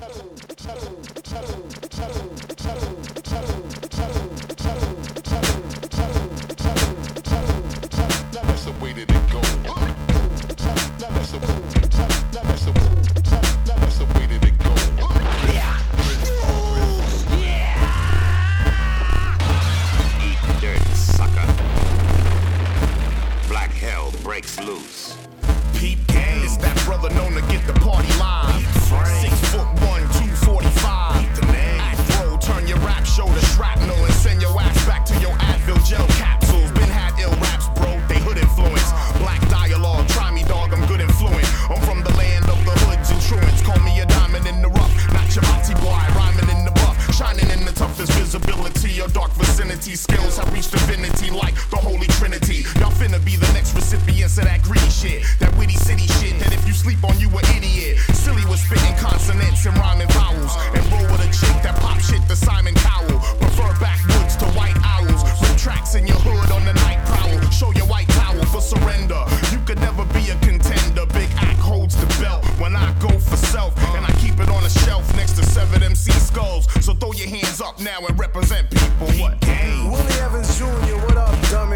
the way that it goes. That's the way that it goes. Eat dirt, sucker. Black hell breaks loose. Peep game. It's that brother known to get the party live. 6'1", 245. Afro, turn your rap show to shrapnel and send your ass back to your Advil gel capsules. Been had ill raps, bro. They hood influence. Black dialogue, try me, dog. I'm good and fluent. I'm from the land of the hoods and truants. Call me a diamond in the rough, not your Mati boy. Rhyming in the buff, shining in the toughest visibility. Your dark vicinity skills have reached divinity like the Holy Trinity. Y'all finna be the next recipients of that greedy shit, that witty city shit. That if you sleep on, you an idiot. Silly was spitting consonants and rhyming vowels, and roll with a chick that pop shit to Simon Cowell. Prefer backwoods to white owls. Rip tracks in your hood on the night prowl. Show your white towel for surrender. You could never be a contender. Big Act holds the belt when I go for self, and I keep it on a shelf next to severed MC skulls. So throw your hands up now and represent people. What? Willie Evans Jr., what up, dummy?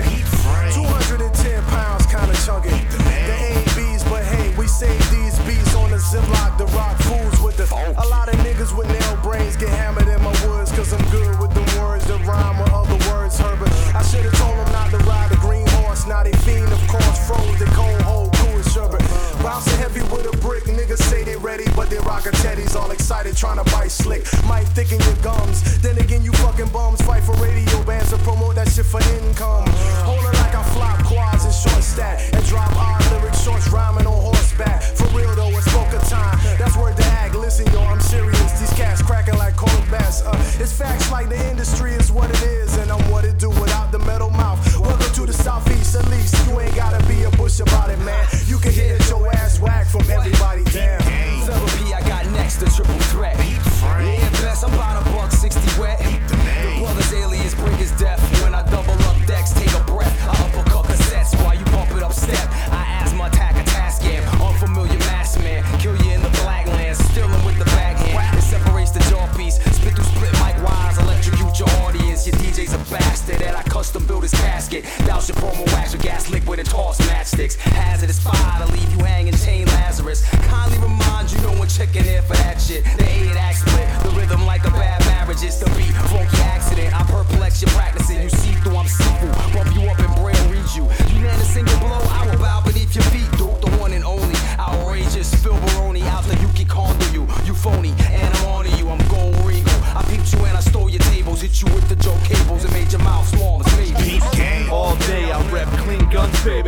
210 pounds, kinda chunky. They ain't bees, but hey, we save these beats on the Ziploc, the rock fools with the. A lot of niggas with nail brains get hammered in my woods, cause I'm good with the words that rhyme with other words, Herbert. I should've told them not to ride a green horse, now they fiend, of course, froze the cold hole, cool as sherbet. Bouncing heavy with a brick, niggas say they ready, but they rockin' teddies, all excited, trying to bite slick. Might thicken your gums, then again, you fucking bums fight for radio bands to promote that shit for income. Holding like I flop quads and short stack, and drop odd lyrics, shorts rhyming on horseback. For real though, it's poker time, that's word to act. Listen, yo, I'm serious, these cats cracking like cold bass. It's facts like the industry is what it is, and I'm what it do without the metal mouth. Welcome to the southeast, at least you ain't gotta be a bush about it, man. You can hear your ass whack from everybody, damn. Therapy, I got next, the triple threat. Yeah, best, I'm about $160 wet. The brothers alias bring his death. When I double up decks, take a breath. I uppercut cassettes while you bump it up step. I asthma attack a task scam. Unfamiliar mass man, kill you in the black land. Still with the backhand, it separates the jaw piece. Spit through split mic wires, electrocute your audience. Your DJ's a bastard, and I custom build his casket. Douse your promo wax with gas liquid and toss matchsticks. Hazardous fire to leave you hanging chain Lazarus. Kindly remind you no one checking there for that shit. The 8-act split, the rhythm like a bad marriage. It's the beat, funky accident. I perplex your practicing. You see through, I'm see-through. Bump you up and braille read you. You land a single blow, I will bow beneath your feet, dude. The one and only, outrageous Phil Baroni. Out the Yuki Kondo you. You phony, and I'm on to you. I'm gold regal. I peeped you and I stole your tables. Hit you with the Joe cables and made your mouth small as baby. All day I rep clean guns, baby.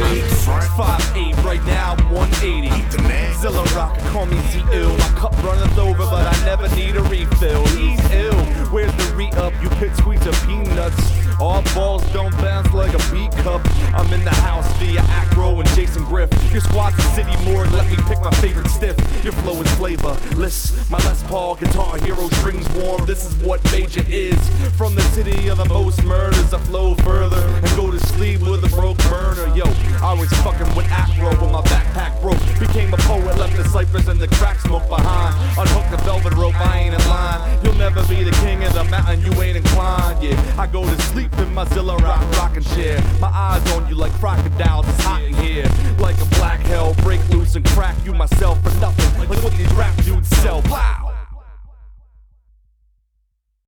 5'8", right now 180. Zilla Rock, call me Z-Ill. My cup runneth over, but I never need a refill. He's ill. Where's the re-up? You pipsqueaks of peanuts. All balls don't bounce like a B-cup. I'm in the house via Acro and Jason Griff. Your squad's a city morgue, let me pick my favorite stiff. Your flow is flavorless. My Les Paul guitar hero strings warm. This is what Major is. From the city of the most murders, I flow further and go to sleep with a broke burner. Yo, I was fucking with Acro when my backpack broke. Became a poet, left the ciphers and the crack smoke behind. Unhooked the velvet rope, I ain't in line. You'll never be the king of the mountain, you ain't inclined. Yeah, I go to sleep in my Zilla Rock rockin' chair. My eyes on you like crocodiles, it's hot in here. Like a black hell, break loose and crack you myself for nothing. Like what these rap dudes sell. Blah.